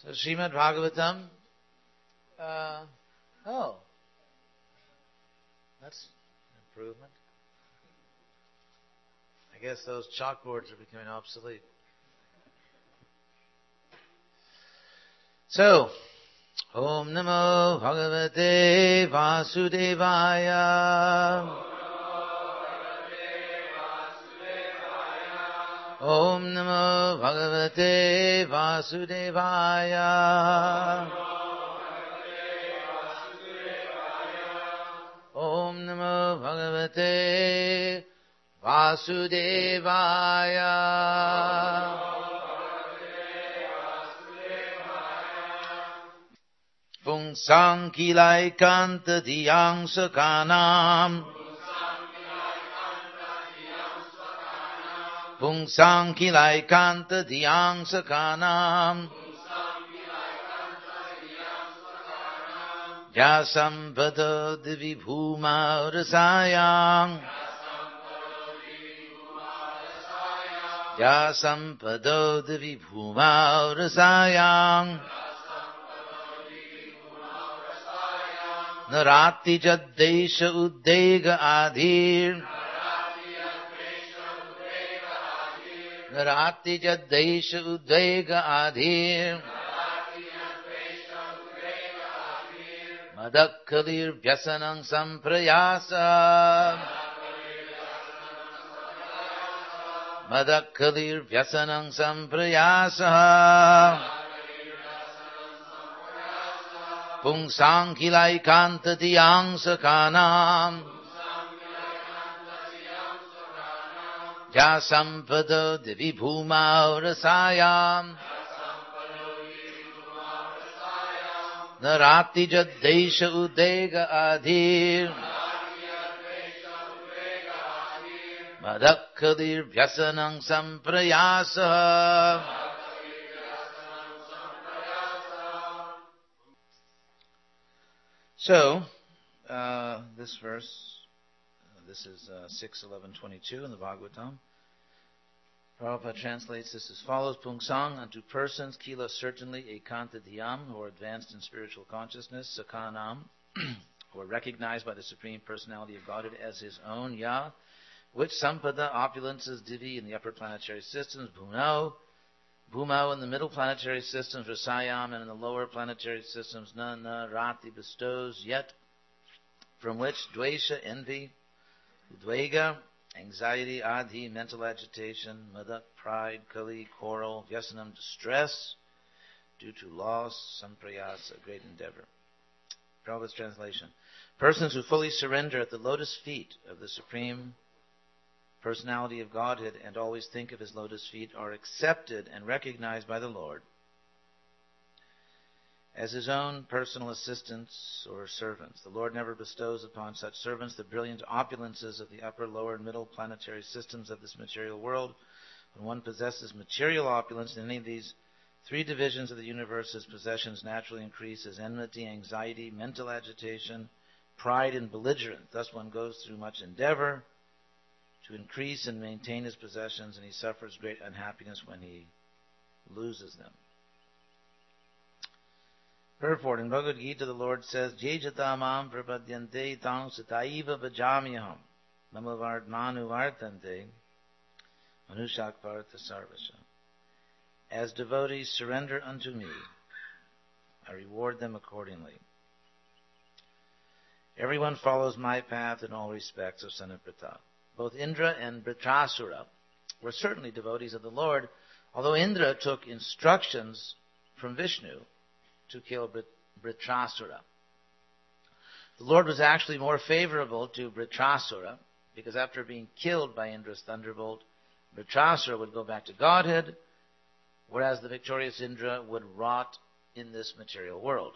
So Srimad Bhagavatam. That's an improvement. I guess those chalkboards are becoming obsolete. So, Om Namo Bhagavate Vasudevaya. Om Namo Bhagavate Vasudevaya. Om Namo Bhagavate Vasudevaya. Pungsang kilai kanta diyang sakanam. Pungsang kilai kanta diyang sakanam. Jasampada divibhuma rasayang. Jasampada divibhuma rasayang. Narati jaddesha uddega adhir. Narati jaddesha uddega adhir. Madakkalir vyasanang samprayasa. Madakkalir vyasanang samprayasa. Pungsang kilai kanta diyang sakanam. Jasampada divibhuma rasayam. Narati jaddesha uddega adhir. Madakkalir vyasanang samprayasa. So, this verse, this is 6:11:22 in the Bhagavatam. Prabhupada translates this as follows: Pungsang, unto persons, kila, certainly, ekanta dhyam, who are advanced in spiritual consciousness, sakanam, who are recognized by the Supreme Personality of Godhead as his own, ya, which sampada, opulences, divi, in the upper planetary systems, bhumau in the middle planetary systems, rasayam, and in the lower planetary systems, na, rati, bestows, yet, from which dvesha, envy, udvega, anxiety, adhi, mental agitation, mada, pride, kali, quarrel, vyasanam, distress, due to loss, samprayasa, great endeavor. Prabhupada's translation. Persons who fully surrender at the lotus feet of the Supreme Personality of Godhead and always think of his lotus feet are accepted and recognized by the Lord as his own personal assistants or servants. The Lord never bestows upon such servants the brilliant opulences of the upper, lower, and middle planetary systems of this material world. When one possesses material opulence in any of these three divisions of the universe, his possessions naturally increase as enmity, anxiety, mental agitation, pride, and belligerence. Thus one goes through much endeavor to increase and maintain his possessions, and he suffers great unhappiness when he loses them. Purport. In Bhagavad Gita, the Lord says, Je jatamam prapadyante tang sataiva bhajamyaham mamavardmanu vartante manushakvartha sarvasha. As devotees surrender unto me, I reward them accordingly. Everyone follows my path in all respects, O son of Pratap. Both Indra and Vritrasura were certainly devotees of the Lord, although Indra took instructions from Vishnu to kill Vritrasura. The Lord was actually more favorable to Vritrasura, because after being killed by Indra's thunderbolt, Vritrasura would go back to Godhead, whereas the victorious Indra would rot in this material world.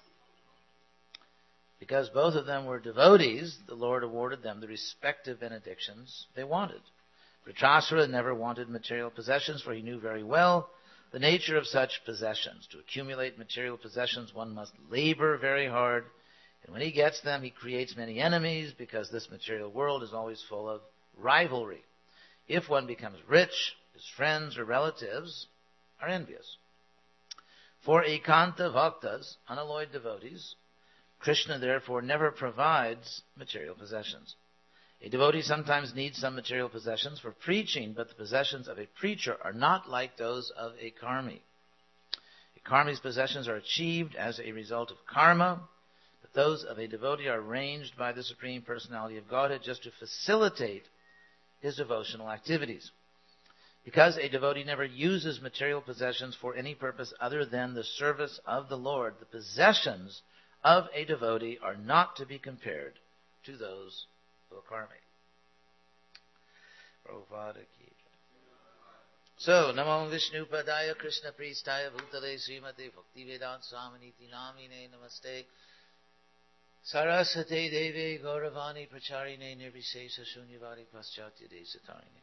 Because both of them were devotees, the Lord awarded them the respective benedictions they wanted. Vritrasura never wanted material possessions, for he knew very well the nature of such possessions. To accumulate material possessions, one must labor very hard, and when he gets them, he creates many enemies, because this material world is always full of rivalry. If one becomes rich, his friends or relatives are envious. For ekanta bhaktas, unalloyed devotees, Krishna therefore never provides material possessions. A devotee sometimes needs some material possessions for preaching, but the possessions of a preacher are not like those of a karmi. A karmi's possessions are achieved as a result of karma, but those of a devotee are arranged by the Supreme Personality of Godhead just to facilitate his devotional activities. Because a devotee never uses material possessions for any purpose other than the service of the Lord, the possessions of a devotee are not to be compared to those of a karmi. Prabhupada ki. So, Namo Vishnu Padaya Krishna Pristaya Bhutale Srimate Bhaktivedanta Swaminiti Namine Namaste Sarasate Deve Gauravani Pracharine Nirvisesa Shunyavadi Paschatya Desatarine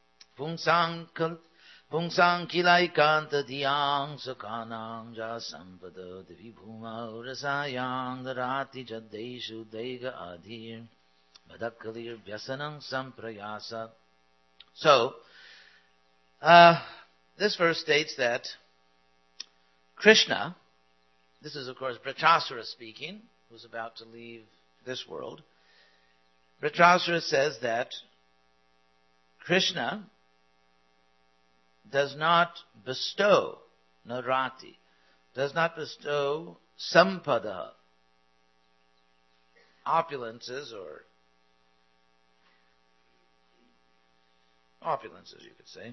Pungsang Kilaikanta Diyang Sakanang Jasampada Devi Bhuma Urasayang Darati Jadeshu Dega Adhir Madakalir Vyasanang Samprayasa. So, this verse states that Krishna, this is of course Vritrasura speaking, who's about to leave this world. Vritrasura says that Krishna does not bestow, narati, does not bestow sampada, opulences, you could say,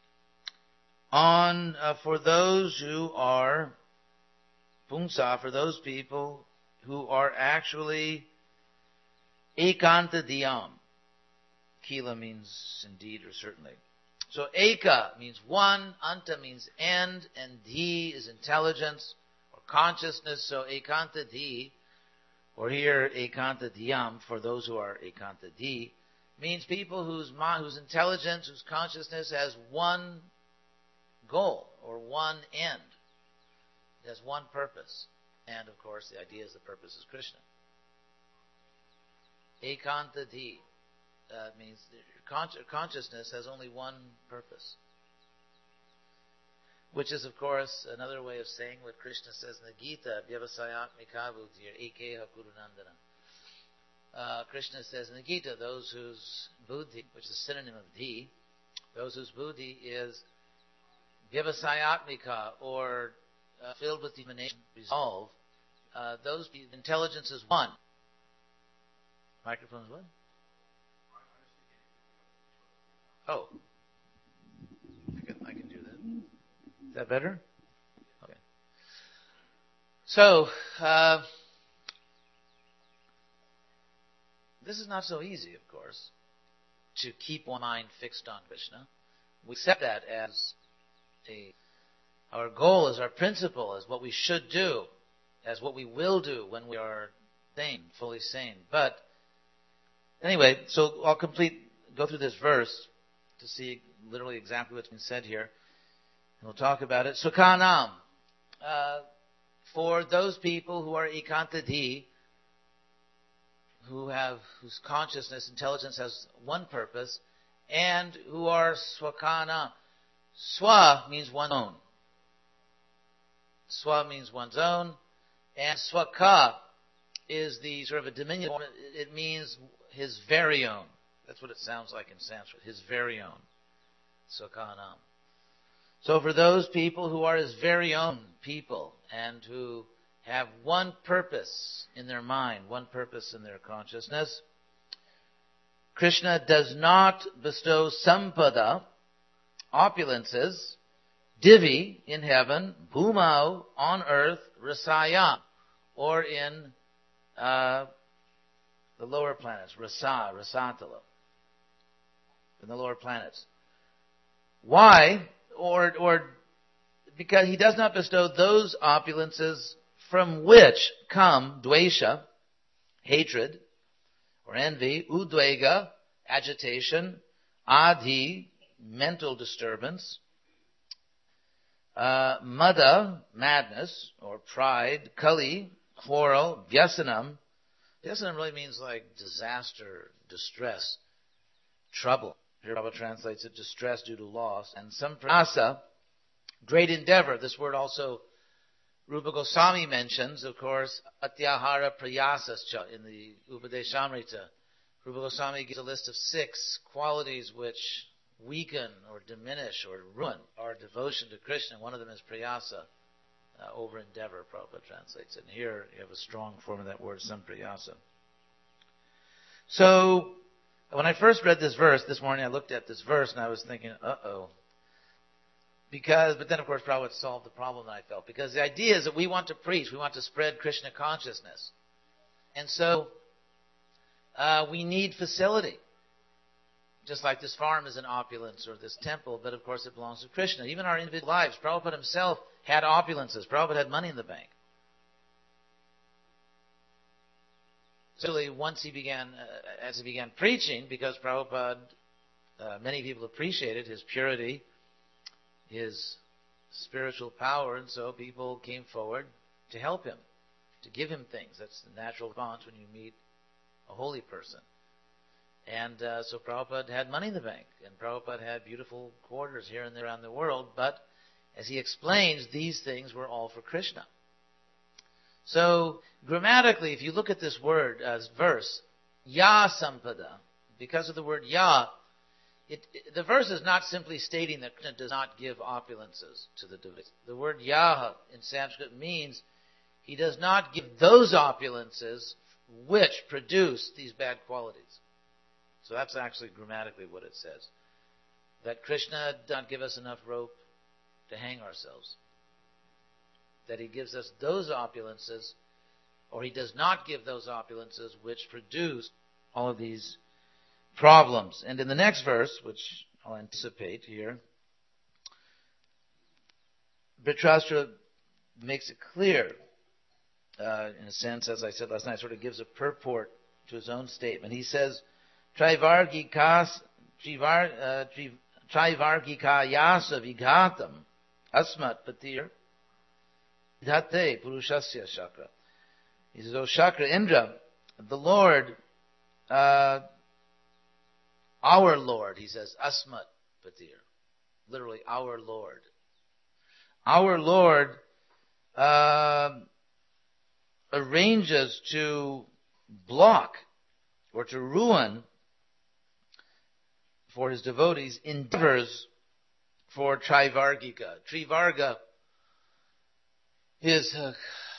on for those who are pungsa, for those people who are actually ekanta diyam. Kila means indeed or certainly. So eka means one, anta means end, and di is intelligence or consciousness. So ekanta di, or here ekanta diyam, for those who are ekanta di, means people whose intelligence, whose consciousness has one goal or one end. It has one purpose. And of course the idea is the purpose is Krishna. Ekanta di means consciousness has only one purpose. Which is of course another way of saying what Krishna says in the Gita, Vyavasayatmika buddhir ekeha kurunandana. Krishna says in the Gita, those whose buddhi, which is a synonym of dhi, those whose buddhi is vyavasayatmika, or filled with determination, resolve, those intelligence is one. Microphone is what? Oh, I can do that. Is that better? Okay. So, this is not so easy, of course, to keep one mind fixed on Krishna. We accept that as our goal, as our principle, as what we should do, as what we will do when we are sane, fully sane. But anyway, so I'll go through this verse to see literally exactly what's been said here. And we'll talk about it. Sukhanam, for those people who are ekantadhi, whose consciousness, intelligence has one purpose, and who are swakana. Swa means one's own. Swa means one's own, and swaka is the sort of a diminutive form. It means his very own. That's what it sounds like in Sanskrit, his very own. Swakanam. So for those people who are his very own people, and who have one purpose in their mind, one purpose in their consciousness, Krishna does not bestow sampada, opulences, divi, in heaven, bhumau, on earth, rasaya, or in the lower planets, rasatala, in the lower planets. Why? Or because he does not bestow those opulences from which come dvesha, hatred, or envy, udvega, agitation, adhi, mental disturbance, mada, madness, or pride, kali, quarrel, vyasanam. Vyasanam really means like disaster, distress, trouble. Here Prabhupada translates it, distress due to loss. And samprasa, great endeavor. This word also Rupa Goswami mentions, of course, Atyahara Prayasascha in the Upadeshamrita. Rupa Goswami gives a list of 6 qualities which weaken or diminish or ruin our devotion to Krishna. One of them is prayasa, over endeavor, Prabhupada translates it. And here you have a strong form of that word, samprayasa. So, when I first read this verse, this morning I looked at this verse and I was thinking, uh-oh. But then of course Prabhupada solved the problem that I felt. Because the idea is that we want to preach, we want to spread Krishna consciousness. And so, we need facility. Just like this farm is an opulence or this temple, but of course it belongs to Krishna. Even our individual lives, Prabhupada himself had opulences. Prabhupada had money in the bank. So once he began, as he began preaching, because Prabhupada, many people appreciated his purity, his spiritual power, and so people came forward to help him, to give him things. That's the natural response when you meet a holy person. And so Prabhupada had money in the bank, and Prabhupada had beautiful quarters here and there around the world, but as he explains, these things were all for Krishna. So, grammatically, if you look at this word, verse, Ya Sampada, because of the word Ya, the verse is not simply stating that Krishna does not give opulences to the devotees. The word Yaha in Sanskrit means he does not give those opulences which produce these bad qualities. So that's actually grammatically what it says. That Krishna does not give us enough rope to hang ourselves. That he gives us those opulences, or he does not give those opulences which produce all of these problems. And in the next verse, which I'll anticipate here, Dhritarashtra makes it clear, in a sense, as I said last night, sort of gives a purport to his own statement. He says, Trivargikayasa vigatam asmat patir dhate purushasya shakra. He says, O Shakra, Indra, the Lord, our Lord, he says, asmat patir, literally our Lord. Our Lord arranges to block or to ruin for his devotees endeavors for Trivargika. Trivarga is, as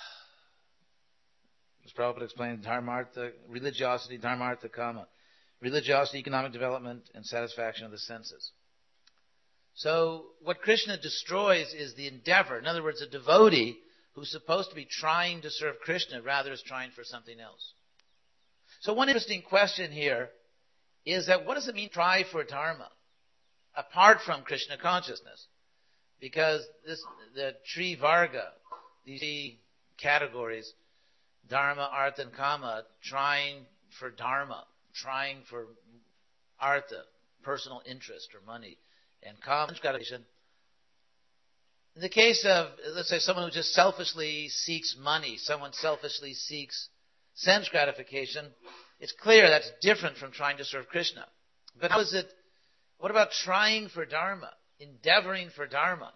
Prabhupada explained, dharmartha, religiosity, dharmartha, kama. Religiosity, economic development, and satisfaction of the senses. So, what Krishna destroys is the endeavor. In other words, a devotee who's supposed to be trying to serve Krishna rather is trying for something else. So one interesting question here is that what does it mean try for dharma apart from Krishna consciousness? Because the Trivarga, these 3 categories, dharma, artha, and kama, trying for dharma, trying for artha, personal interest or money, and kama, gratification. In the case of, let's say, someone who just selfishly seeks money, someone selfishly seeks sense gratification, it's clear that's different from trying to serve Krishna. But how is it, what about trying for dharma, endeavoring for dharma?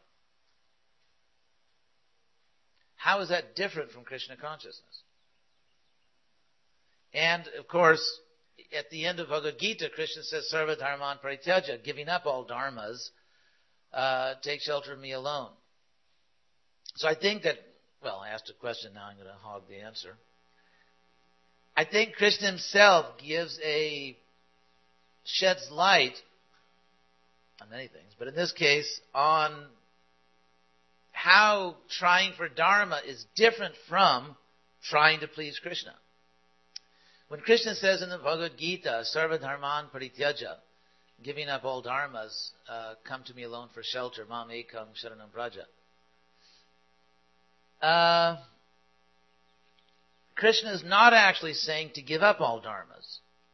How is that different from Krishna consciousness? And, of course, at the end of Bhagavad Gita, Krishna says, Sarva dharman parityaja, giving up all dharmas, take shelter of me alone. So I think that, well, I asked a question, now I'm going to hog the answer. I think Krishna himself sheds light on many things, but in this case, on how trying for dharma is different from trying to please Krishna. When Krishna says in the Bhagavad Gita, Sarva dharman parityaja, giving up all dharmas, come to me alone for shelter, mam ekam sharanam praja. Krishna is not actually saying to give up all dharmas.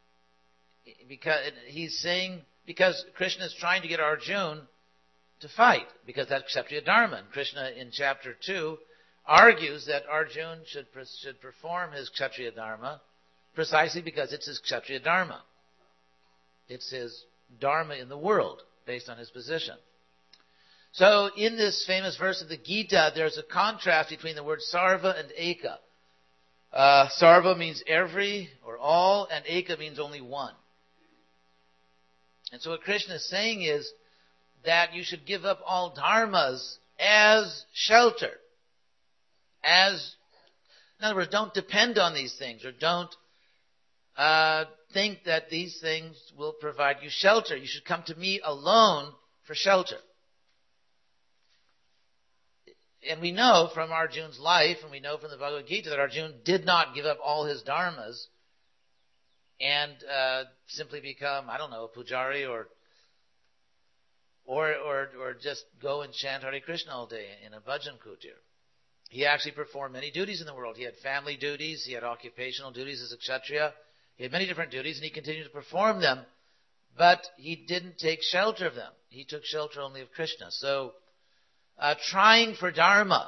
Because Krishna is trying to get Arjuna to fight, because that's Kshatriya Dharma. And Krishna in chapter 2 argues that Arjuna should perform his Kshatriya Dharma precisely because it's his Kshatriya Dharma. It's his Dharma in the world, based on his position. So in this famous verse of the Gita, there's a contrast between the word sarva and eka. Sarva means every or all, and eka means only one. And so what Krishna is saying is that you should give up all dharmas as shelter. In other words, don't depend on these things, or don't think that these things will provide you shelter. You should come to me alone for shelter. And we know from Arjuna's life, and we know from the Bhagavad Gita, that Arjuna did not give up all his dharmas and simply become, I don't know, a pujari or just go and chant Hare Krishna all day in a bhajan kutir. He actually performed many duties in the world. He had family duties, he had occupational duties as a kshatriya, he had many different duties, and he continued to perform them, but he didn't take shelter of them. He took shelter only of Krishna. So, trying for dharma.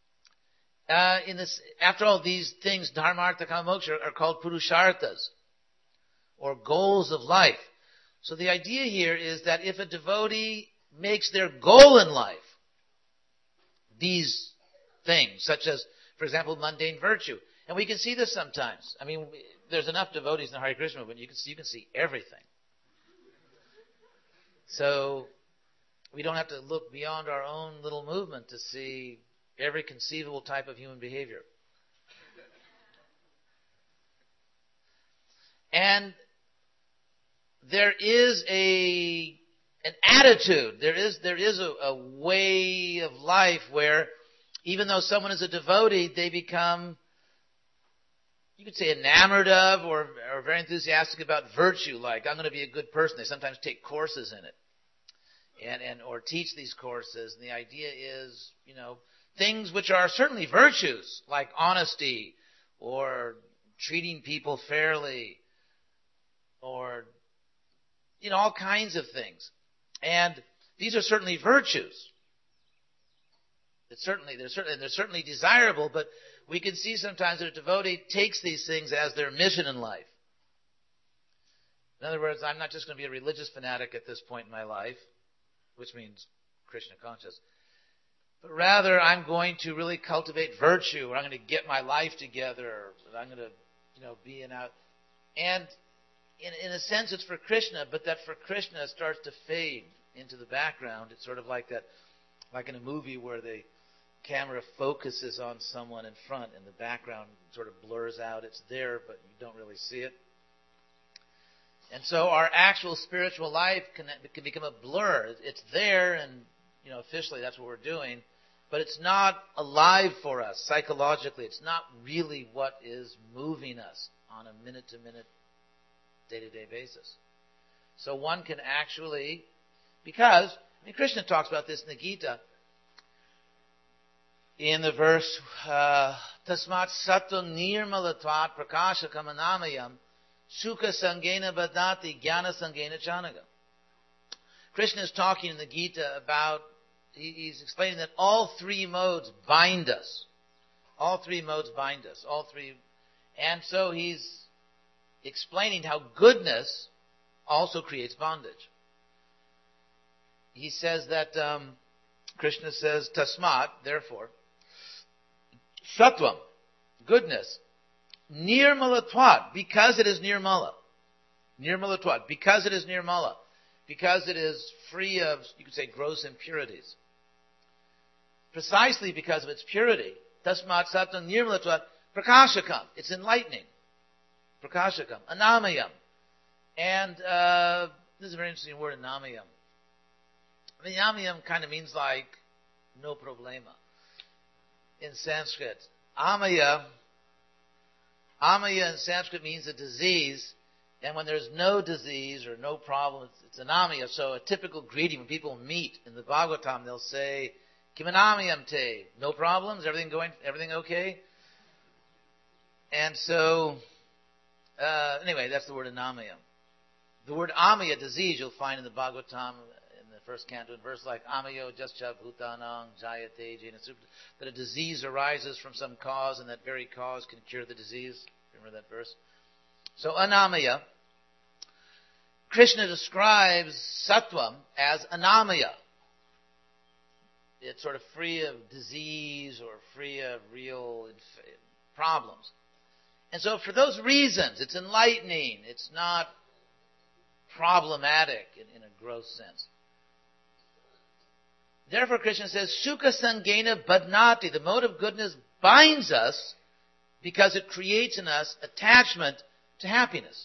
After all, these things, dharma, artha, kama, moksha, are called purusharthas, or goals of life. So the idea here is that if a devotee makes their goal in life these things, such as, for example, mundane virtue, and we can see this sometimes. I mean, there's enough devotees in the Hare Krishna movement, you can see everything. So we don't have to look beyond our own little movement to see every conceivable type of human behavior. And there is an attitude, there is a way of life where even though someone is a devotee, they become, you could say, enamored of or very enthusiastic about virtue, like, I'm going to be a good person. They sometimes take courses in it. Or teach these courses, and the idea is, things which are certainly virtues, like honesty, or treating people fairly, or, all kinds of things. And these are certainly virtues. They're certainly desirable, but we can see sometimes that a devotee takes these things as their mission in life. In other words, I'm not just going to be a religious fanatic at this point in my life, which means Krishna conscious, but rather I'm going to really cultivate virtue, or I'm going to get my life together, or I'm going to, be in out. And in a sense it's for Krishna, but that for Krishna starts to fade into the background. It's sort of like that, like in a movie where the camera focuses on someone in front and the background sort of blurs out. It's there, but you don't really see it. And so our actual spiritual life can become a blur. It's there, and officially that's what we're doing, but it's not alive for us psychologically. It's not really what is moving us on a minute-to-minute, day-to-day basis. So one can actually, because Krishna talks about this in the Gita, in the verse Tasmat Sattva Nirmalatvat Prakashakam Anamayam Sukha Sangena Badati Jnana Sangena Chanaga. Krishna is talking in the Gita about, he's explaining that all three modes bind us. All three modes bind us. And so he's explaining how goodness also creates bondage. He says that, Krishna says, Tasmat, therefore, Sattvam, goodness, Nirmalatvat, because it is nirmala. Nirmalatvat, because it is nirmala. Because it is free of, you could say, gross impurities. Precisely because of its purity. Tasmat Sattvam Nirmalatvat Prakashakam. It's enlightening. Prakashakam. Anamayam. And this is a very interesting word, anamayam. Anamayam kind of means like no problema in Sanskrit. Amaya in Sanskrit means a disease, and when there's no disease or no problem, it's anamaya. So a typical greeting when people meet in the Bhagavatam, they'll say, Kimanamyam te, no problems, everything okay? And so, anyway, that's the word anamaya. The word amaya, disease, you'll find in the Bhagavatam in the first canto, in verse like amayo jascha bhutanang jayate jena supta, that a disease arises from some cause, and that very cause can cure the disease. Remember that verse? So anamaya, Krishna describes sattvam as anamaya. It's sort of free of disease or free of real problems. And so for those reasons, it's enlightening. It's not problematic in a gross sense. Therefore, Krishna says, Sukha Sangena Badnati. The mode of goodness binds us because it creates in us attachment to happiness.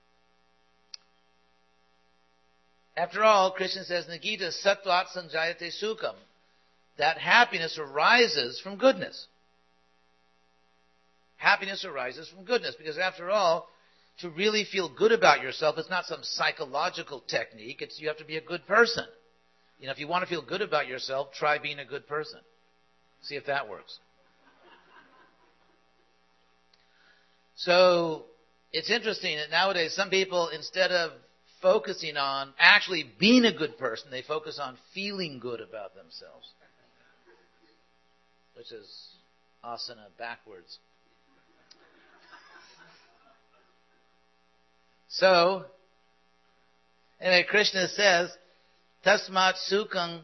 After all, Krishna says in the Gita, Sattvat Sanjayate Sukham, that happiness arises from goodness. Happiness arises from goodness, because after all, to really feel good about yourself, it's not some psychological technique. It's you have to be a good person. You know, if you want to feel good about yourself, try being a good person. See if that works. So, it's interesting that nowadays some people, instead of focusing on actually being a good person, they focus on feeling good about themselves. Which is asana backwards. So, anyway, Krishna says, Tasmat Sukham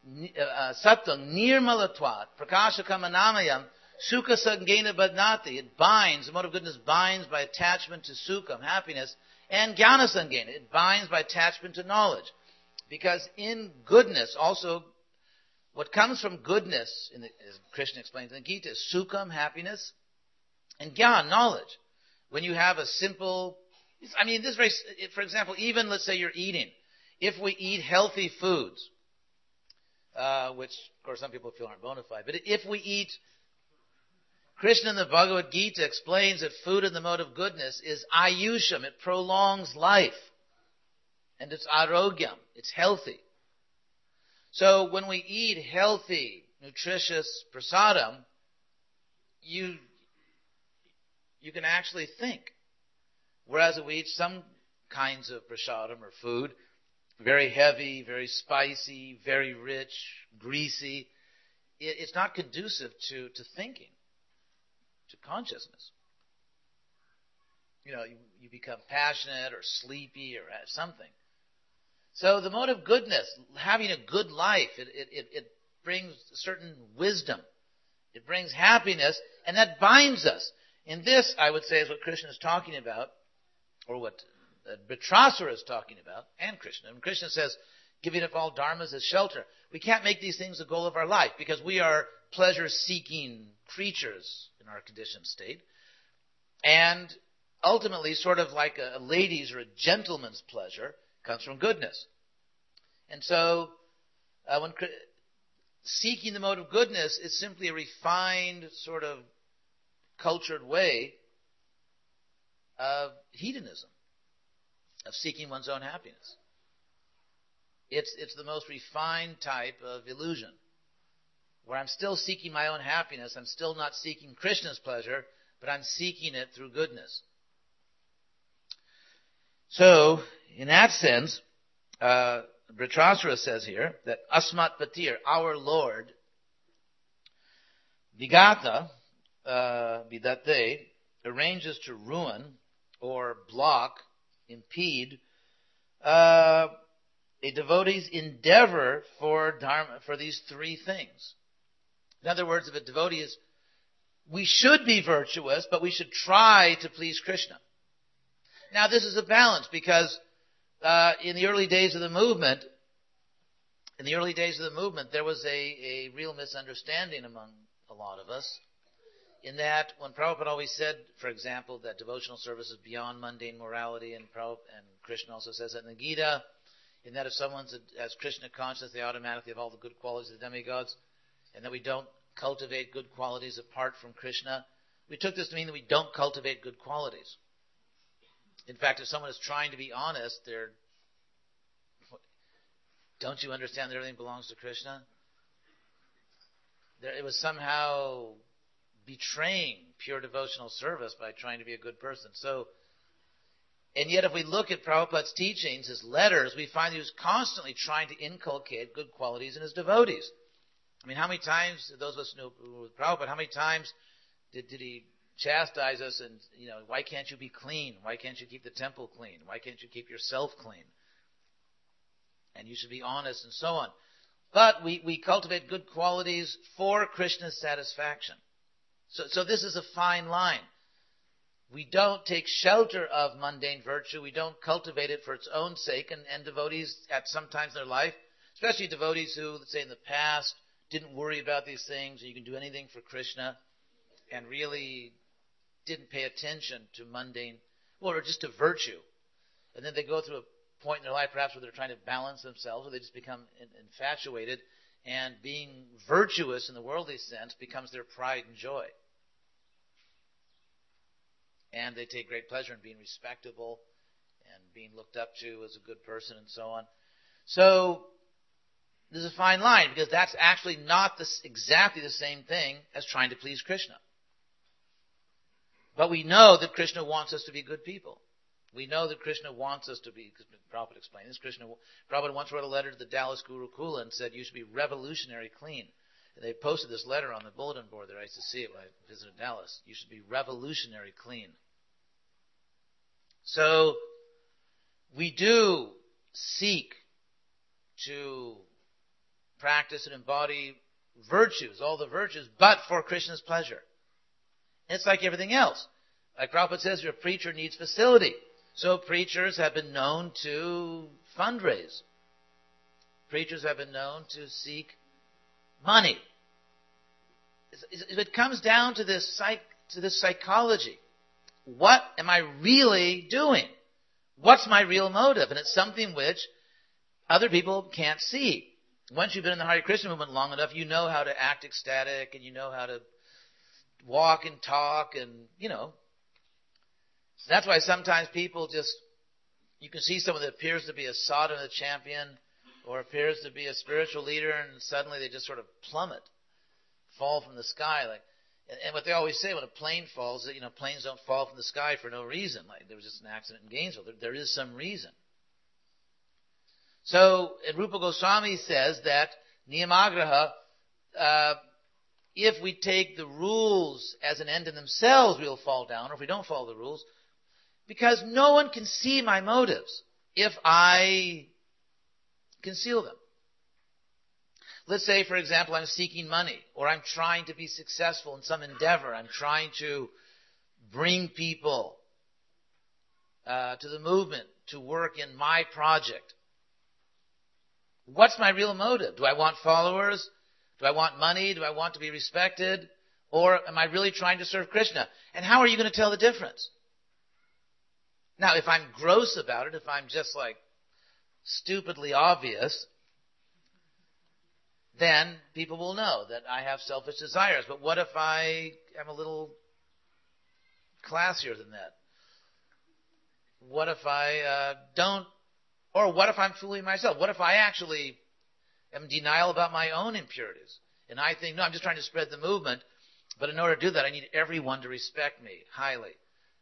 Sattam Nirmalatvat Prakashakamannamayam Sukha Sangena Badnati. It binds, the mode of goodness binds by attachment to Sukham, happiness, and Jnana Sangena. It binds by attachment to knowledge. Because in goodness, also, what comes from goodness, as Krishna explains in the Gita, is Sukham, happiness, and Jnana, knowledge. When you have a simple, this is very, for example, even let's say you're eating. If we eat healthy foods, which, of course, some people feel aren't bona fide, but if we eat, Krishna in the Bhagavad Gita explains that food in the mode of goodness is ayusham, it prolongs life. And it's arogyam, it's healthy. So when we eat healthy, nutritious prasadam, you can actually think. Whereas if we eat some kinds of prasadam or food, very heavy, very spicy, very rich, greasy, it's not conducive to thinking, to consciousness. You know, you become passionate or sleepy or something. So the mode of goodness, having a good life, it brings certain wisdom. It brings happiness, and that binds us. And this, I would say, is what Krishna is talking about, or what Vritrasura is talking about, and Krishna. And Krishna says, giving up all dharmas as shelter. We can't make these things the goal of our life, because we are pleasure-seeking creatures in our conditioned state. And ultimately, sort of like a lady's or a gentleman's pleasure comes from goodness. And so, when seeking the mode of goodness is simply a refined, sort of cultured way of hedonism, of seeking one's own happiness. It's the most refined type of illusion, where I'm still seeking my own happiness, I'm still not seeking Krishna's pleasure, but I'm seeking it through goodness. So, in that sense, Vritrasura says here that Asmat Patir, our Lord, Vigata, Vidate, arranges to ruin or block, impede, a devotee's endeavor for dharma, for these three things. In other words, if a devotee is, we should be virtuous, but we should try to please Krishna. Now, this is a balance, because in the early days of the movement, there was a real misunderstanding among a lot of us, in that when Prabhupada always said, for example, that devotional service is beyond mundane morality, and Krishna also says that in the Gita, in that if someone has Krishna consciousness, they automatically have all the good qualities of the demigods, and that we don't cultivate good qualities apart from Krishna. We took this to mean that we don't cultivate good qualities. In fact, if someone is trying to be honest, don't you understand that everything belongs to Krishna? It was somehow betraying pure devotional service by trying to be a good person. So, and yet if we look at Prabhupada's teachings, his letters, we find he was constantly trying to inculcate good qualities in his devotees. I mean, how many times, those of us who knew with Prabhupada, how many times did he chastise us and, why can't you be clean? Why can't you keep the temple clean? Why can't you keep yourself clean? And you should be honest and so on. But we cultivate good qualities for Krishna's satisfaction. So this is a fine line. We don't take shelter of mundane virtue. We don't cultivate it for its own sake. And devotees at some times in their life, especially devotees who, let's say in the past, didn't worry about these things, and you can do anything for Krishna, and really didn't pay attention to mundane, or just to virtue. And then they go through a point in their life perhaps where they're trying to balance themselves, or they just become infatuated, and being virtuous in the worldly sense becomes their pride and joy. And they take great pleasure in being respectable and being looked up to as a good person and so on. So there's a fine line, because that's actually not exactly the same thing as trying to please Krishna. But we know that Krishna wants us to be good people. We know that Krishna wants us to be, because Prabhupada explained this, Prabhupada once wrote a letter to the Dallas Gurukula and said, you should be revolutionary clean. And they posted this letter on the bulletin board there. I used to see it when I visited Dallas. You should be revolutionary clean. So we do seek to practice and embody virtues, all the virtues, but for Krishna's pleasure. It's like everything else. Like Prabhupada says, your preacher needs facility. So preachers have been known to fundraise. Preachers have been known to seek money. It comes down to this psychology. What am I really doing? What's my real motive? And it's something which other people can't see. Once you've been in the Hare Krishna movement long enough, you know how to act ecstatic, and you know how to walk and talk, and, So that's why sometimes people just, you can see someone that appears to be a sadhana champion or appears to be a spiritual leader, and suddenly they just sort of plummet, fall from the sky. And what they always say when a plane falls, that, planes don't fall from the sky for no reason. Like there was just an accident in Gainesville. There is some reason. So, and Rupa Goswami says that Niyamagraha, if we take the rules as an end in themselves, we'll fall down, or if we don't follow the rules, because no one can see my motives if I conceal them. Let's say, for example, I'm seeking money, or I'm trying to be successful in some endeavor. I'm trying to bring people to the movement to work in my project. What's my real motive? Do I want followers? Do I want money? Do I want to be respected? Or am I really trying to serve Krishna? And how are you going to tell the difference? Now, if I'm gross about it, if I'm just stupidly obvious, then people will know that I have selfish desires. But what if I am a little classier than that? What if I don't? Or what if I'm fooling myself? What if I actually am in denial about my own impurities? And I think, no, I'm just trying to spread the movement, but in order to do that, I need everyone to respect me highly.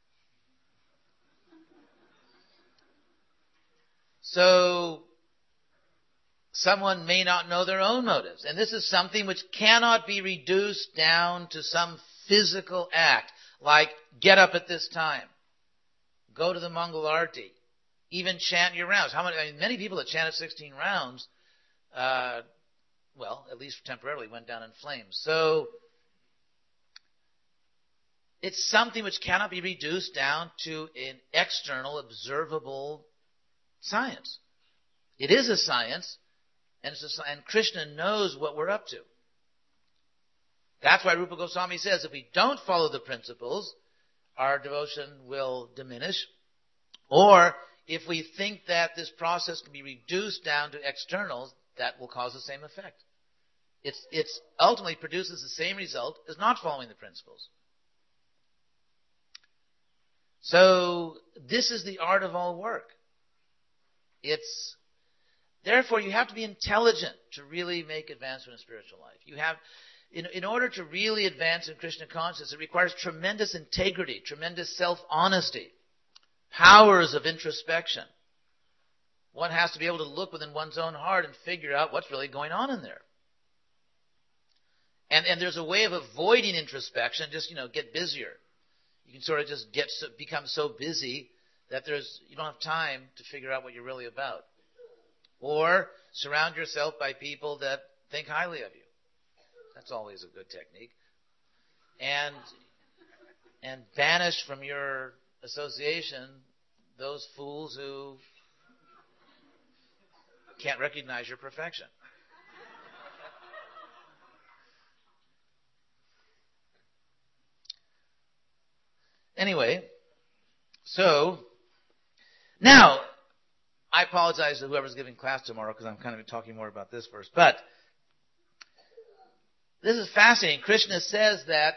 So, someone may not know their own motives. And this is something which cannot be reduced down to some physical act, like get up at this time, go to the Mangal Arti, even chant your rounds. Many people that chanted 16 rounds, at least temporarily, went down in flames. So, it's something which cannot be reduced down to an external, observable science. It is a science, and Krishna knows what we're up to. That's why Rupa Goswami says if we don't follow the principles, our devotion will diminish. Or if we think that this process can be reduced down to externals, that will cause the same effect. It ultimately produces the same result as not following the principles. So this is the art of all work. Therefore, you have to be intelligent to really make advancement in spiritual life. You have, in order to really advance in Krishna consciousness, it requires tremendous integrity, tremendous self-honesty, powers of introspection. One has to be able to look within one's own heart and figure out what's really going on in there. And there's a way of avoiding introspection, just, get busier. You can sort of just become so busy that you don't have time to figure out what you're really about. Or surround yourself by people that think highly of you. That's always a good technique. And banish from your association those fools who can't recognize your perfection. Anyway, so now I apologize to whoever's giving class tomorrow because I'm kind of talking more about this verse. But this is fascinating. Krishna says that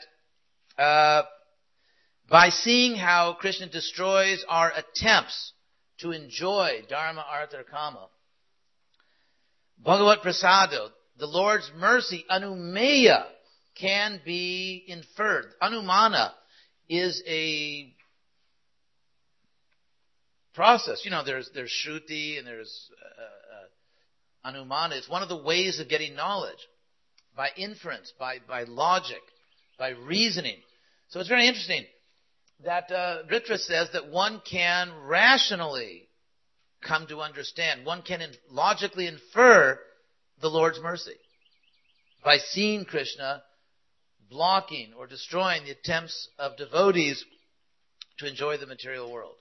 by seeing how Krishna destroys our attempts to enjoy Dharma, Artha, Kama, Bhagavat Prasado, the Lord's mercy, Anumeya, can be inferred. Anumana is a process. There's Shruti and there's Anumana. It's one of the ways of getting knowledge. By inference, by logic, by reasoning. So it's very interesting that Ritra says that one can rationally come to understand. One can logically infer the Lord's mercy by seeing Krishna blocking or destroying the attempts of devotees to enjoy the material world.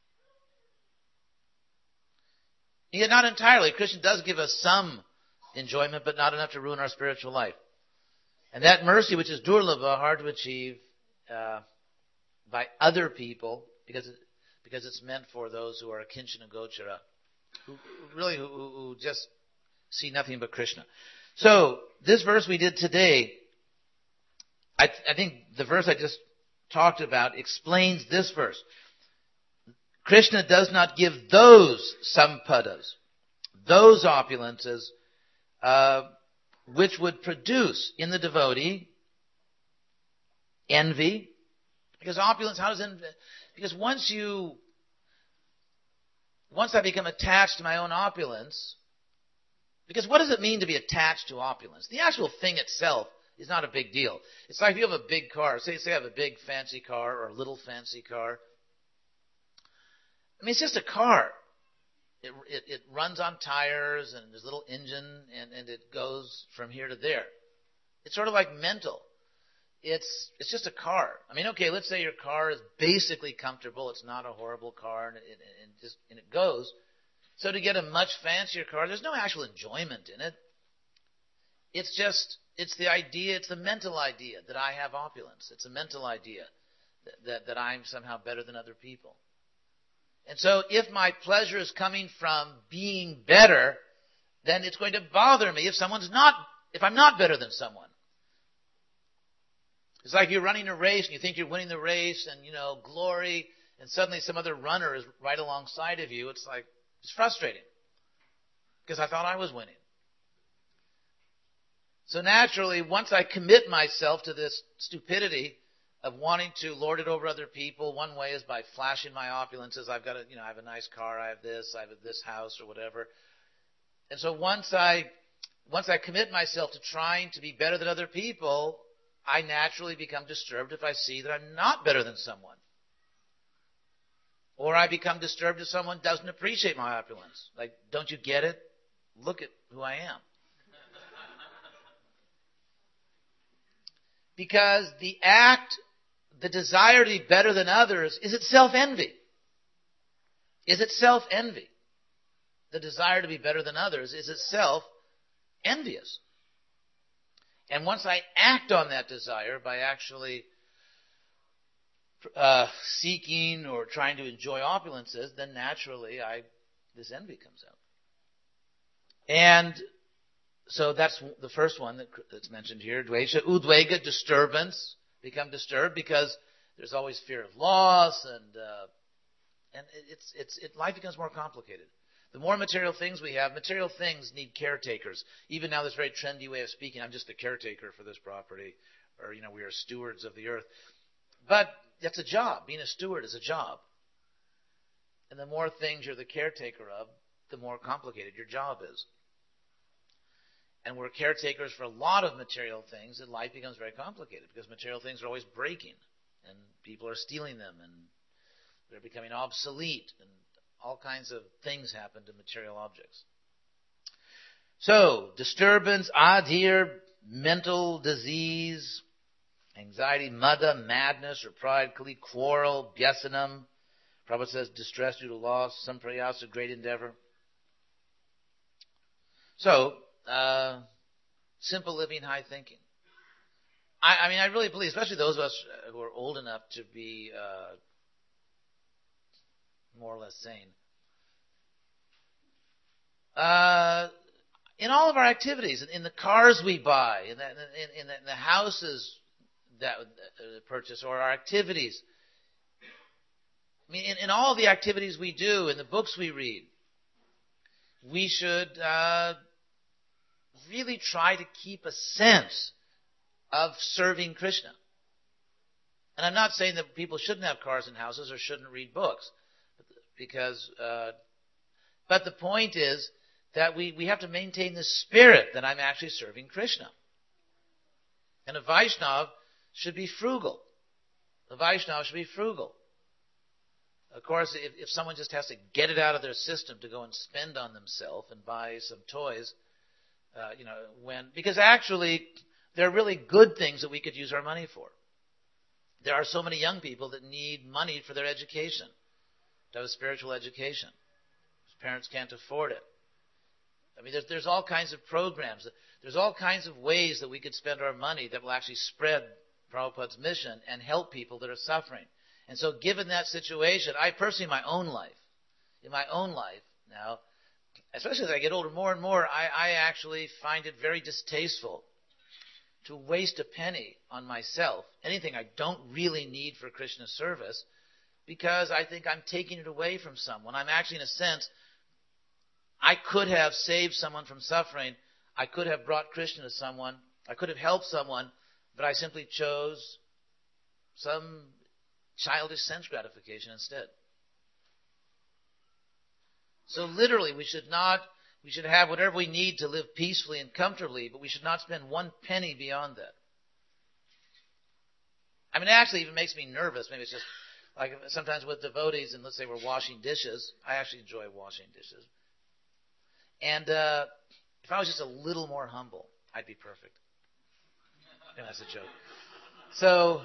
Yet not entirely. Krishna does give us some enjoyment, but not enough to ruin our spiritual life. And that mercy, which is durlabha, hard to achieve by other people, because it's meant for those who are kinchana gochara, who just see nothing but Krishna. So this verse we did today, I think the verse I just talked about explains this verse. Krishna does not give those sampadas, those opulences, which would produce in the devotee envy. Because opulence, how does envy? Because once I become attached to my own opulence, because what does it mean to be attached to opulence? The actual thing itself is not a big deal. It's like if you have a big car, say I have a big fancy car or a little fancy car. I mean, it's just a car. It runs on tires and there's a little engine and it goes from here to there. It's sort of like mental. It's just a car. I mean, okay, let's say your car is basically comfortable. It's not a horrible car and it goes. So to get a much fancier car, there's no actual enjoyment in it. It's the idea, it's the mental idea that I have opulence. It's a mental idea that I'm somehow better than other people. And so if my pleasure is coming from being better, then it's going to bother me if I'm not better than someone. It's like you're running a race and you think you're winning the race and, glory, and suddenly some other runner is right alongside of you. It's frustrating because I thought I was winning. So naturally, once I commit myself to this stupidity of wanting to lord it over other people, one way is by flashing my opulences. I have a nice car, I have this house or whatever. And so once I commit myself to trying to be better than other people, I naturally become disturbed if I see that I'm not better than someone. Or I become disturbed if someone doesn't appreciate my opulence. Like, don't you get it? Look at who I am. Because the desire to be better than others is itself envy. Is itself envy. The desire to be better than others is itself envious. And once I act on that desire by actually seeking or trying to enjoy opulences, then naturally this envy comes out. And so that's the first one that's mentioned here. Dvesha, udvega, disturbance. Become disturbed because there's always fear of loss and life becomes more complicated. The more material things we have, material things need caretakers. Even now, this very trendy way of speaking, I'm just the caretaker for this property, or we are stewards of the earth. But that's a job. Being a steward is a job. And the more things you're the caretaker of, the more complicated your job is. And we're caretakers for a lot of material things, and life becomes very complicated because material things are always breaking, and people are stealing them, and they're becoming obsolete, and all kinds of things happen to material objects. So, disturbance, adhir, mental disease, anxiety, mada, madness or pride, kali, quarrel, byasanam. Prabhupada says distress due to loss, samprayasa, great endeavor. So, simple living, high thinking. I really believe, especially those of us who are old enough to be more or less sane, in all of our activities, in the cars we buy, in the houses that purchase, or our activities, in all the activities we do, in the books we read, we should really try to keep a sense of serving Krishna. And I'm not saying that people shouldn't have cars and houses or shouldn't read books, but the point is that we have to maintain the spirit that I'm actually serving Krishna. And a Vaishnava should be frugal. The Vaishnava should be frugal. Of course, if someone just has to get it out of their system to go and spend on themselves and buy some toys, because actually there are really good things that we could use our money for. There are so many young people that need money for their education, to have a spiritual education. His parents can't afford it. There's all kinds of programs. There's all kinds of ways that we could spend our money that will actually spread Prabhupada's mission and help people that are suffering. And so given that situation, I personally, in my own life now, especially as I get older more and more, I actually find it very distasteful to waste a penny on myself, anything I don't really need for Krishna service, because I think I'm taking it away from someone. I'm actually, in a sense, I could have saved someone from suffering. I could have brought Krishna to someone. I could have helped someone, but I simply chose some childish sense gratification instead. So literally, we should have whatever we need to live peacefully and comfortably, but we should not spend one penny beyond that. It actually even makes me nervous. Maybe it's just like sometimes with devotees, and let's say we're washing dishes. I actually enjoy washing dishes. And if I was just a little more humble, I'd be perfect. And that's a joke. So,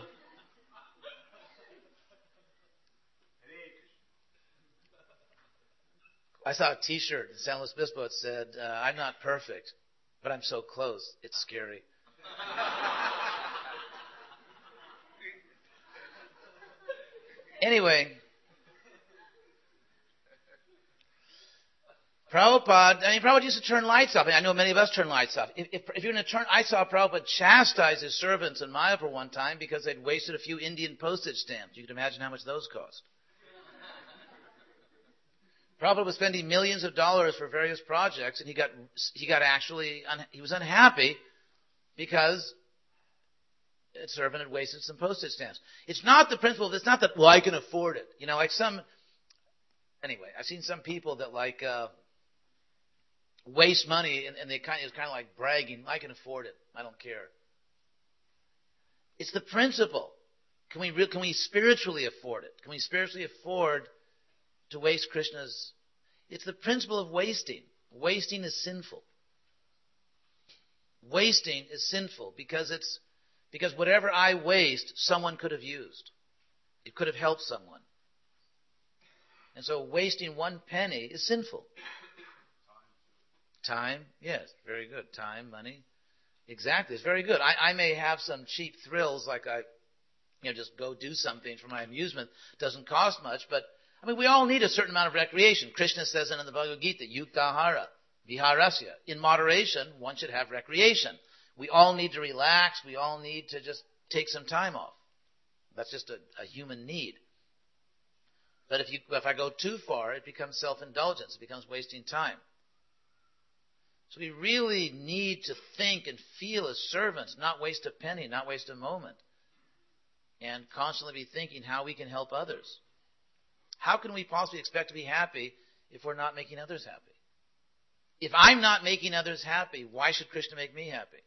I saw a T-shirt in San Luis Obispo. It said, "I'm not perfect, but I'm so close, it's scary." Anyway, Prabhupada used to turn lights off. I know many of us turn lights off. If you're going to turn, I saw Prabhupada chastise his servants in Mayapur one time because they'd wasted a few Indian postage stamps. You can imagine how much those cost. Prabhupada was spending millions of dollars for various projects, and he was unhappy because a servant had wasted some postage stamps. It's not the principle. It's not that, well, I can afford it. Anyway, I've seen some people that waste money, and it's kind of like bragging. I can afford it. I don't care. It's the principle. Can we spiritually afford it? Can we spiritually afford to waste Krishna's? It's the principle of wasting. Wasting is sinful. Wasting is sinful because whatever I waste, someone could have used. It could have helped someone. And so wasting one penny is sinful. Time, yes, very good. Time, money, exactly, it's very good. I may have some cheap thrills, like just go do something for my amusement. Doesn't cost much, but we all need a certain amount of recreation. Krishna says in the Bhagavad Gita, yuktahara, viharasya. In moderation, one should have recreation. We all need to relax. We all need to just take some time off. That's just a human need. But if I go too far, it becomes self-indulgence. It becomes wasting time. So we really need to think and feel as servants, not waste a penny, not waste a moment, and constantly be thinking how we can help others. How can we possibly expect to be happy if we're not making others happy? If I'm not making others happy, why should Krishna make me happy?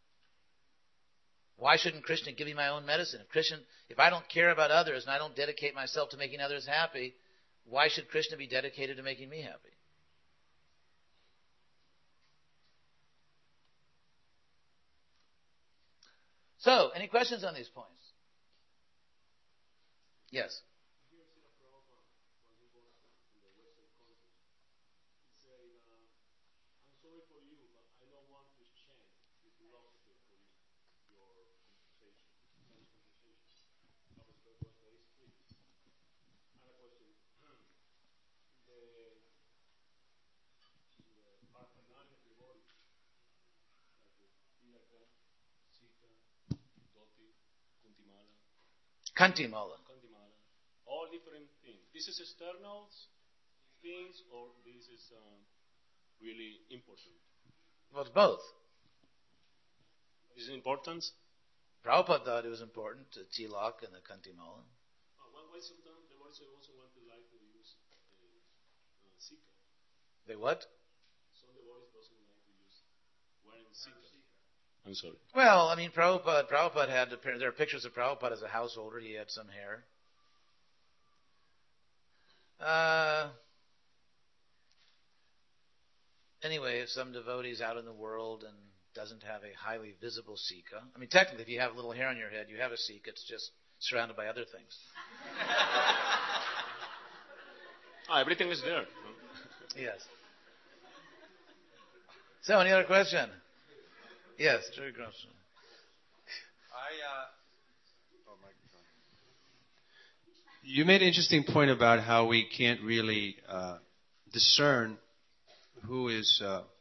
Why shouldn't Krishna give me my own medicine? If I don't care about others and I don't dedicate myself to making others happy, why should Krishna be dedicated to making me happy? So, any questions on these points? Yes. Kantimala. All different things. This is external things, or this is really important? Well, it's both. Is it important? Prabhupada thought it was important, the tilak and the kantimala. Why sometimes the devotees also want to like to use sika? They what? Some devotees doesn't like to use wearing sika. I'm sorry. Well, I mean, Prabhupada had, there are pictures of Prabhupada as a householder. He had some hair. Anyway, if some devotee's out in the world and doesn't have a highly visible sika, I mean, technically, if you have a little hair on your head, you have a sika. It's just surrounded by other things. Everything is there. Yes. So, any other question? Yes, Jerry Grumson. You made an interesting point about how we can't really discern who is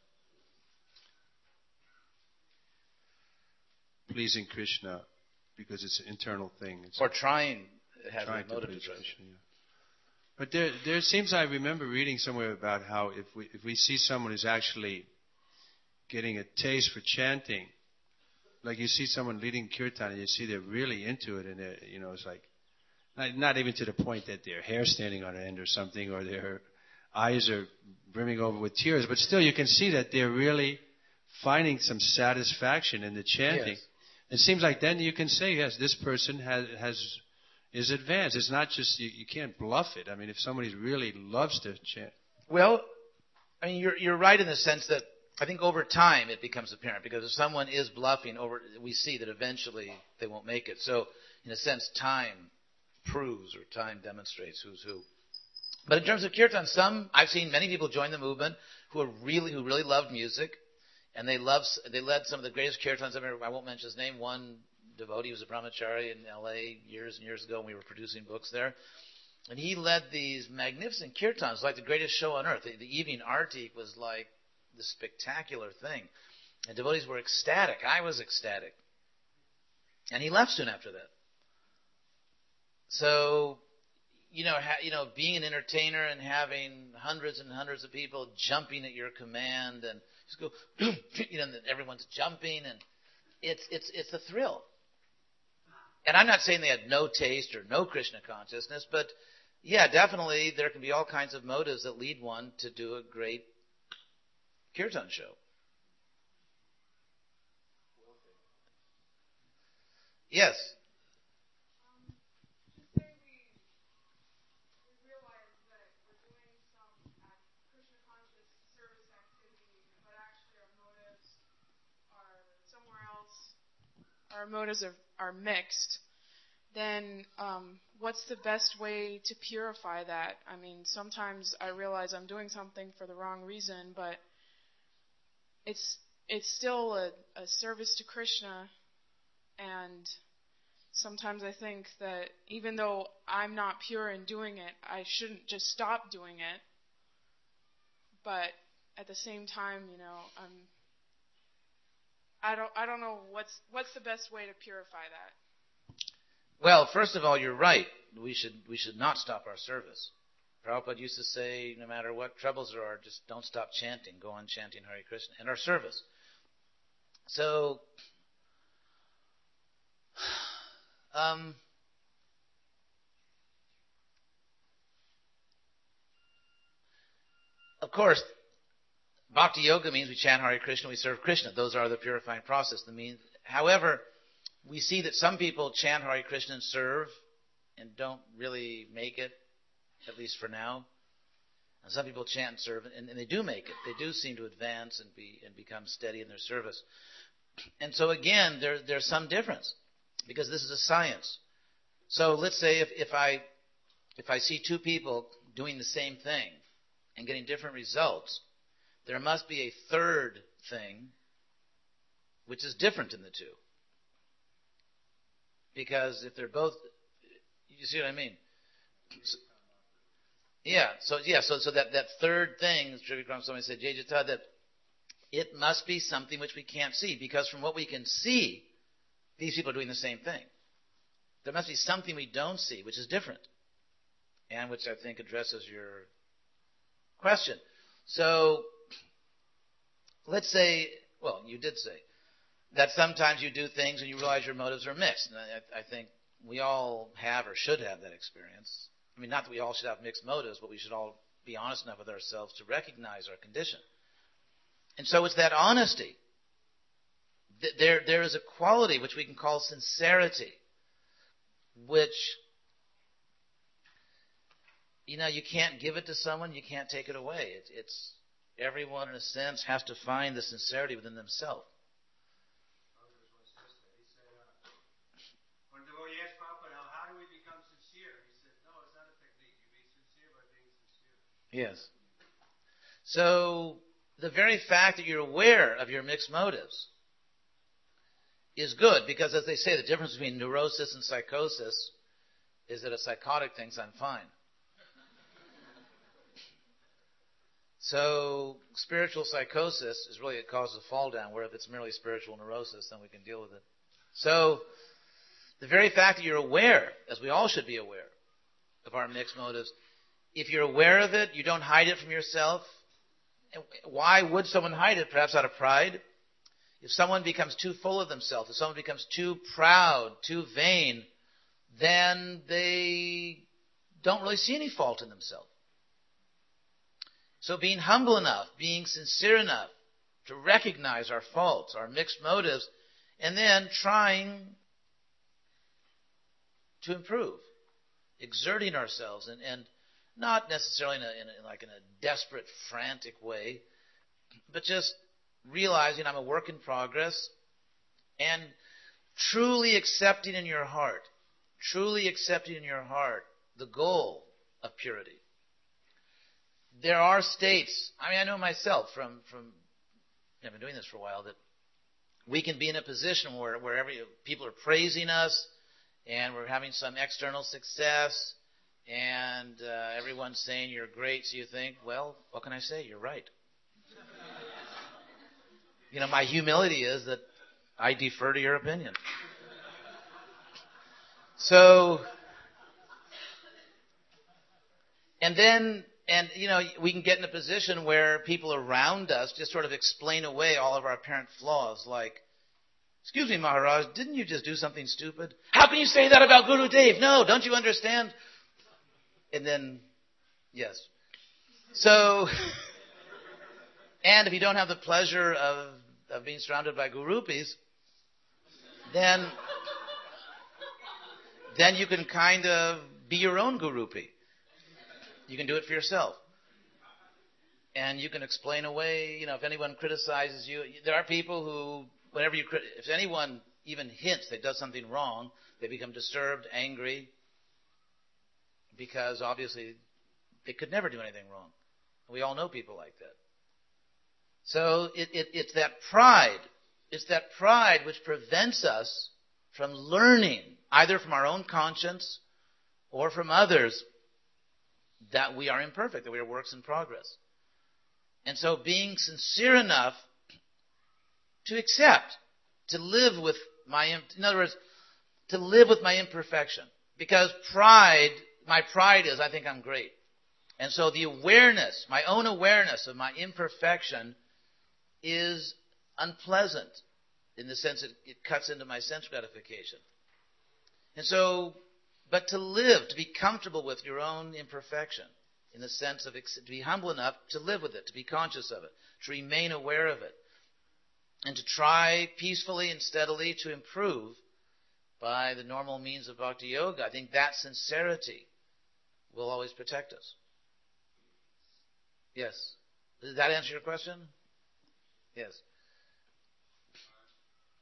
pleasing Krishna because it's an internal thing. Or trying to have trying a motive to please to Krishna. Yeah. But there seems, I remember reading somewhere about how if we see someone who's actually getting a taste for chanting, like you see someone leading kirtan and you see they're really into it, and it's like not even to the point that their hair's standing on end or something, or their eyes are brimming over with tears, but still you can see that they're really finding some satisfaction in the chanting. Yes. It seems like then you can say, yes, this person is advanced. It's not just, you can't bluff it. I mean, if somebody really loves to chant. Well, I mean, you're right in the sense that I think over time it becomes apparent, because if someone is bluffing, we see that eventually they won't make it. So, in a sense, time proves, or time demonstrates who's who. But in terms of kirtan, I've seen many people join the movement who really loved music, and they led some of the greatest kirtans I've ever. I won't mention his name. One devotee was a brahmachari in L.A. years and years ago when we were producing books there, and he led these magnificent kirtans, like the greatest show on earth. The evening arti was like the spectacular thing, and devotees were ecstatic. I was ecstatic, and he left soon after that. So, being an entertainer and having hundreds and hundreds of people jumping at your command, and just go, and everyone's jumping, and it's a thrill. And I'm not saying they had no taste or no Krishna consciousness, but yeah, definitely there can be all kinds of motives that lead one to do a great kirtan show. Yes. Our motives are mixed, then what's the best way to purify that? I mean, sometimes I realize I'm doing something for the wrong reason, but it's still a service to Krishna, and sometimes I think that even though I'm not pure in doing it, I shouldn't just stop doing it. But at the same time, I don't know what's the best way to purify that. Well, first of all, you're right. We should not stop our service. Prabhupada used to say, no matter what troubles there are, just don't stop chanting. Go on chanting Hare Krishna and our service. So, of course, Bhakti Yoga means we chant Hare Krishna, we serve Krishna. Those are the purifying process. However, we see that some people chant Hare Krishna and serve and don't really make it, at least for now. And some people chant and serve, and they do make it. They do seem to advance and become steady in their service. And so again, there's some difference because this is a science. So let's say if I see two people doing the same thing and getting different results, there must be a third thing which is different in the two. Because if they're both, you see what I mean? So, so that third thing, Trivikram Swami said, Jejata, that it must be something which we can't see, because from what we can see, these people are doing the same thing. There must be something we don't see, which is different, and which I think addresses your question. So, let's say, well, you did say, that sometimes you do things and you realize your motives are mixed. And I think we all have or should have that experience. I mean, not that we all should have mixed motives, but we should all be honest enough with ourselves to recognize our condition. And so it's that honesty. There is a quality which we can call sincerity, which, you can't give it to someone, you can't take it away. It's everyone, in a sense, has to find the sincerity within themselves. Yes. So, the very fact that you're aware of your mixed motives is good, because as they say, the difference between neurosis and psychosis is that a psychotic thinks I'm fine. So, spiritual psychosis is really a cause of fall down, where if it's merely spiritual neurosis, then we can deal with it. So, the very fact that you're aware, as we all should be aware, of our mixed motives, if you're aware of it, you don't hide it from yourself. Why would someone hide it? Perhaps out of pride. If someone becomes too full of themselves, if someone becomes too proud, too vain, then they don't really see any fault in themselves. So being humble enough, being sincere enough to recognize our faults, our mixed motives, and then trying to improve, exerting ourselves, and not necessarily in a desperate, frantic way, but just realizing I'm a work in progress, and truly accepting in your heart the goal of purity. There are states, I know myself from I've been doing this for a while, that we can be in a position where people are praising us, and we're having some external success, and everyone's saying you're great, so you think, well, what can I say? You're right. My humility is that I defer to your opinion. So, we can get in a position where people around us just sort of explain away all of our apparent flaws, like, excuse me, Maharaj, didn't you just do something stupid? How can you say that about Guru Dev? No, don't you understand? And then, yes. So, and if you don't have the pleasure of being surrounded by gurupis, then you can kind of be your own gurupi. You can do it for yourself. And you can explain away, if anyone criticizes you, there are people who, if anyone even hints they does something wrong, they become disturbed, angry, because obviously they could never do anything wrong. We all know people like that. So it's that pride. It's that pride which prevents us from learning, either from our own conscience or from others, that we are imperfect, that we are works in progress. And so being sincere enough to accept, to live with to live with my imperfection. Because my pride is, I think I'm great. And so the awareness, my own awareness of my imperfection is unpleasant in the sense it cuts into my sense gratification. And so, but to live, to be comfortable with your own imperfection, in the sense of to be humble enough to live with it, to be conscious of it, to remain aware of it, and to try peacefully and steadily to improve by the normal means of bhakti yoga. I think that sincerity will always protect us. Yes. Did that answer your question? Yes.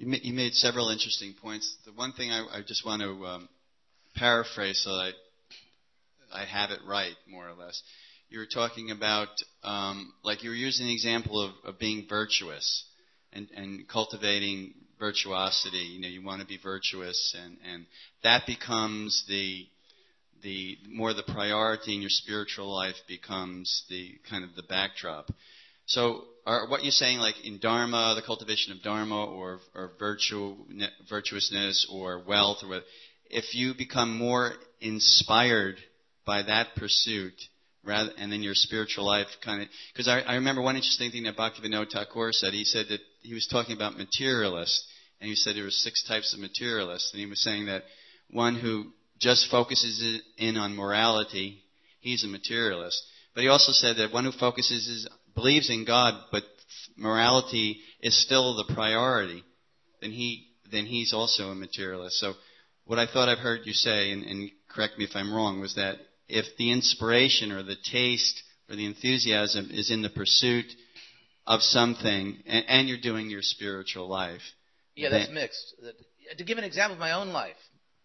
You made several interesting points. The one thing I just want to paraphrase so that I have it right, more or less. You were talking about, like you were using the example of being virtuous and cultivating virtuosity. You want to be virtuous, and that becomes the more the priority in your spiritual life becomes the kind of the backdrop. So what you're saying, like in Dharma, the cultivation of Dharma or virtuousness or wealth, or whatever, if you become more inspired by that pursuit, and then your spiritual life kind of... Because I remember one interesting thing that Bhaktivinoda Thakur said. He said that he was talking about materialists, and he said there were 6 types of materialists, and he was saying that one who just focuses in on morality, he's a materialist. But he also said that one who believes in God, but morality is still the priority, then he's also a materialist. So what I thought I've heard you say, and correct me if I'm wrong, was that if the inspiration or the taste or the enthusiasm is in the pursuit of something, and you're doing your spiritual life... Yeah, that's mixed. To give an example of my own life,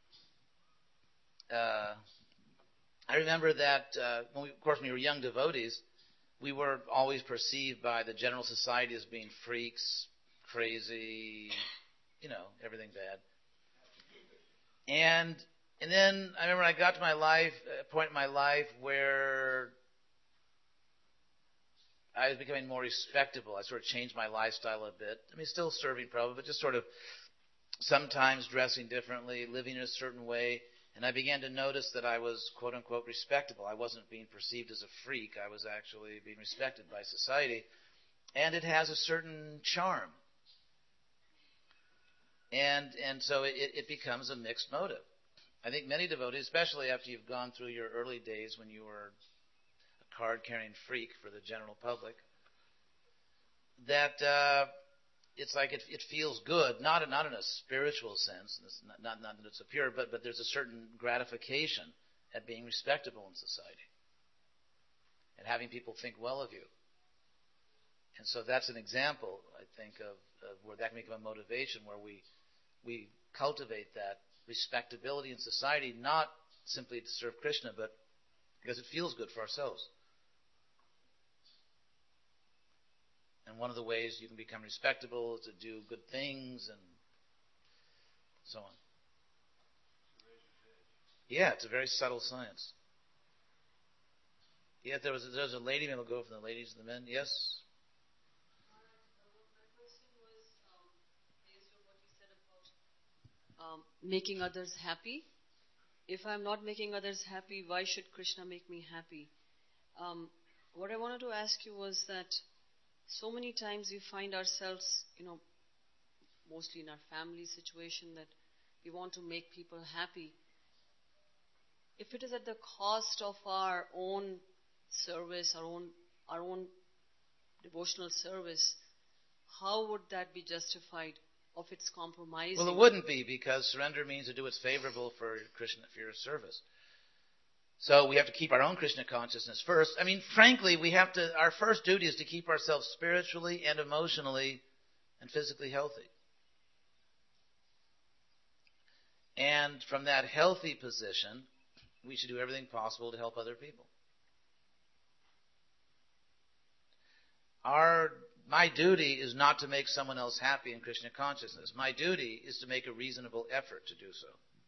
I remember that when we were young devotees, we were always perceived by the general society as being freaks, crazy, everything bad. And then I remember I got to a point in my life where I was becoming more respectable. I sort of changed my lifestyle a bit. I mean, still serving probably, but just sort of sometimes dressing differently, living in a certain way. And I began to notice that I was, quote unquote, respectable. I wasn't being perceived as a freak. I was actually being respected by society. And it has a certain charm. And so it becomes a mixed motive. I think many devotees, especially after you've gone through your early days when you were a card-carrying freak for the general public, that it's like it feels good, not in a spiritual sense, not that it's a pure, but there's a certain gratification at being respectable in society and having people think well of you. And so that's an example, I think, of where that can become a motivation, where we cultivate that respectability in society, not simply to serve Krishna, but because it feels good for ourselves. And one of the ways you can become respectable is to do good things and so on. Yeah, it's a very subtle science. Yeah, there was a lady, maybe we'll go from the ladies to the men. Yes? My question was based on what you said about making others happy. If I'm not making others happy, why should Krishna make me happy? What I wanted to ask you was that so many times we find ourselves, mostly in our family situation, that we want to make people happy. If it is at the cost of our own service, our own devotional service, how would that be justified of its compromising? Well, it wouldn't be, because surrender means to do what's favorable for Krishna, for your service. So we have to keep our own Krishna consciousness first. I mean, frankly, our first duty is to keep ourselves spiritually and emotionally and physically healthy. And from that healthy position, we should do everything possible to help other people. My duty is not to make someone else happy in Krishna consciousness. My duty is to make a reasonable effort to do so.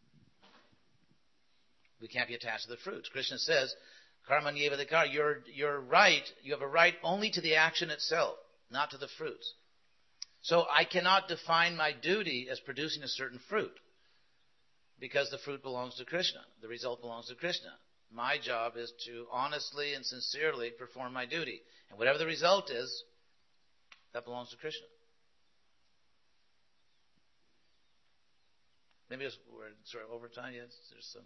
We can't be attached to the fruits. Krishna says, Karma Nyevadikar, you're right. You have a right only to the action itself, not to the fruits. So I cannot define my duty as producing a certain fruit, because the fruit belongs to Krishna. The result belongs to Krishna. My job is to honestly and sincerely perform my duty. And whatever the result is, that belongs to Krishna. Maybe we're sort of over time. Yes, there's some...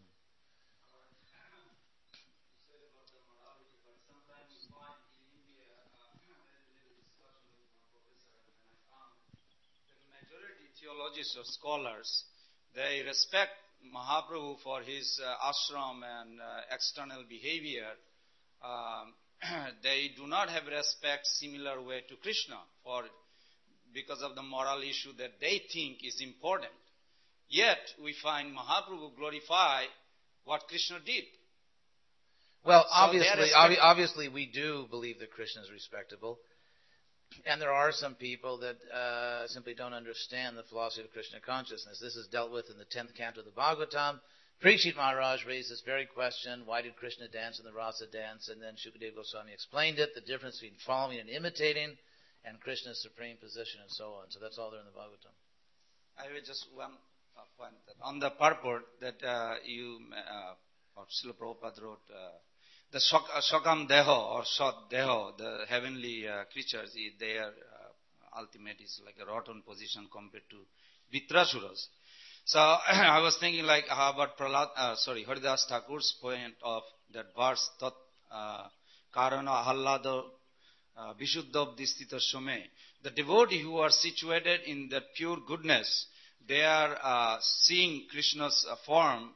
Theologists or scholars, they respect Mahaprabhu for his ashram and external behavior. They do not have respect similar way to Krishna because of the moral issue that they think is important. Yet we find Mahaprabhu glorify what Krishna did. Well, So obviously we do believe that Krishna is respectable. And there are some people that simply don't understand the philosophy of Krishna consciousness. This is dealt with in the 10th canto of the Bhagavatam. Parikshit Maharaj raised this very question, why did Krishna dance in the Rasa dance? And then Shukadeva Goswami explained it, the difference between following and imitating, and Krishna's supreme position and so on. So that's all there in the Bhagavatam. I will just one point. On the purport that or Srila Prabhupada wrote, the Shokam Deho or Shat Deho, the heavenly creatures, their ultimate is like a rotten position compared to Vitrasuras. So I was thinking like how about Haridas Thakur's point of that verse, Tat Karana Hallada Vishuddhabdistita Shome. The devotee who are situated in that pure goodness, they are seeing Krishna's form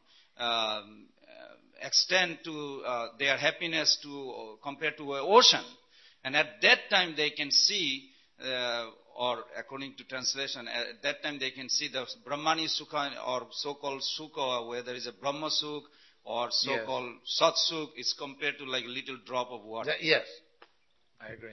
extend to their happiness to compared to an ocean. And at that time they can see, or according to translation, at that time they can see the Brahmani Sukha or so-called Sukha, where there is a Brahma Sukh or so-called Sat Sukh, is compared to like a little drop of water. Yes, I agree.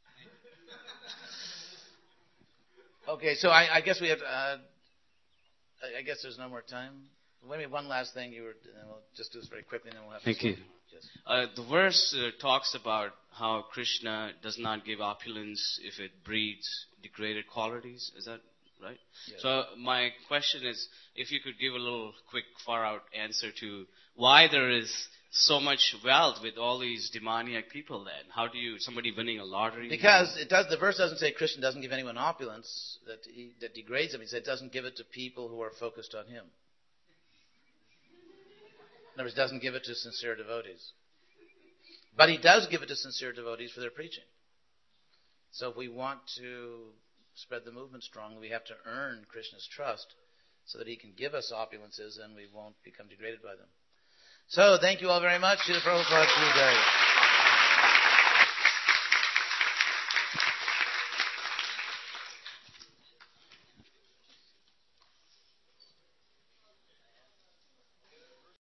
Okay, so I guess we have. I guess there's no more time. Maybe one last thing. And we'll just do this very quickly, and then we'll have. Thank you. Yes. The verse talks about how Krishna does not give opulence if it breeds degraded qualities. Is that right? Yes. So my question is, if you could give a little quick, far-out answer to why there is so much wealth with all these demoniac people then? How do somebody winning a lottery? Because the verse doesn't say Krishna doesn't give anyone opulence that degrades them. He said it doesn't give it to people who are focused on him. In other words, doesn't give it to sincere devotees. But he does give it to sincere devotees for their preaching. So if we want to spread the movement strongly, we have to earn Krishna's trust so that he can give us opulences and we won't become degraded by them. So thank you all very much. Srila Prabhupada Ki Jai.